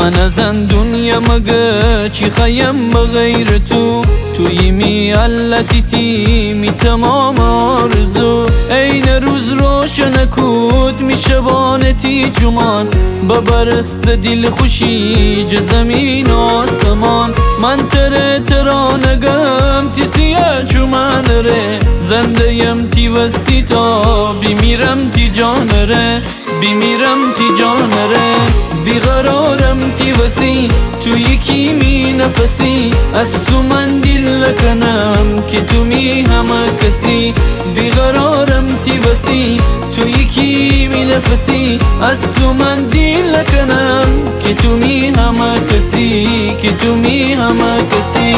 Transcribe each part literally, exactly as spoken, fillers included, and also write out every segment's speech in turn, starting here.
من از دنیا مگه چی خیم بغیر تو، توی می علتی تی می تمام آرزو. این روز روشن کود می شبانتی جمان، ببرست دل خوشی ج زمین آسمان. من تره ترانگم تی سیه چومن ره، زنده یم تی وسی تا بیمیرم تی جان ره، بیمیرم تی جان ره. بیقرارم تی وسی تو یکی می نفسی، از تو من دل لکنم که تو می همه کسی. بیقرارم تی وسی تو یکی می نفسی، از تو من دل لکنم که تو می همه کسی، که تو می همه کسی.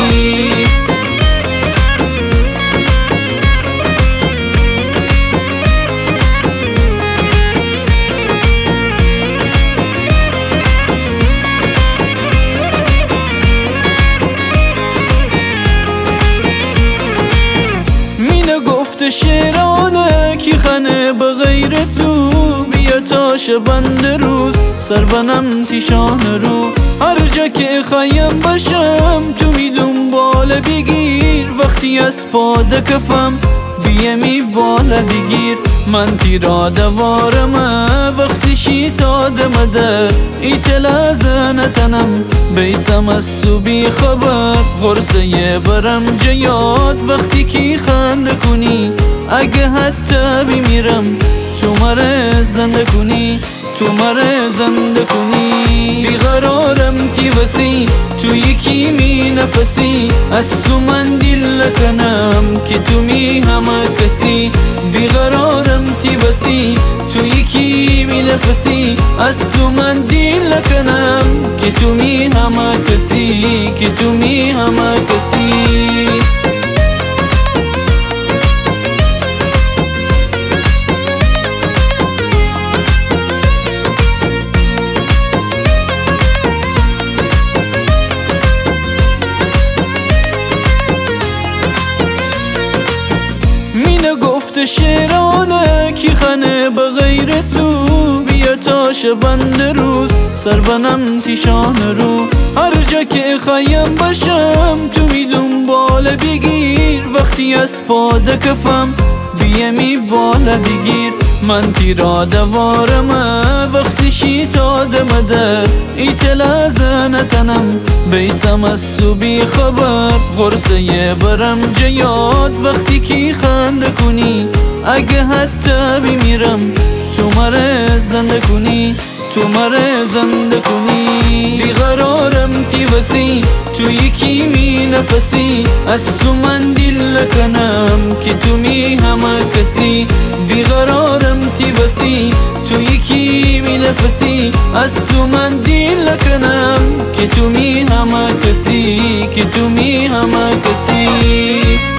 شیرانه کی خانه بغیر تو، بیا تا شبند روز سر بنم تیشان رو. هر جا که خوایم باشم تو می دنبال بگیر، وقتی از پا کفم بیا می بالا بگیر. من تیرا دوارم وقتی شیطاد مده، ایتلا زنتنم بیسم از تو بی خبر. غرصه برم جیاد وقتی کی خنده کنی، اگه حتی بمیرم تو مره زنده کنی، تو مره زنده کنی. بیقرارم تی وسی تو یکی می نفسی، از تو من دل لکنم که تو می همه کسی. بیقرارم تی وسی تو یکی می نفسی، از تو من دل لکنم که تو می همه کسی، که تو می همه کسی. گفت شیرانه کی خانه بغیر تو، بیا تا شبند روز سر بنم تیشان رو. هر جا که خوایم باشم تو می دنبال بگیر، وقتی از پا کفم بیا می بالا بگیر. من تیرا دوارم وقتی شیطاد مده، ایتلا زنتنم بیسم از تو بی خبر. غرصه برم جیاد وقتی کی خنده کنی، اگه حتی بمیرم تو مره زنده کنی، تو مره زنده کنی. بیقرارم تی وسی تو یکی می نفسی، از تو من دل لکنم که تو می همه کسی. بیقرارم تی وسی تو یکی می نفسی، از تو من دل لکنم که تو می همه کسی، که تو می همه کسی.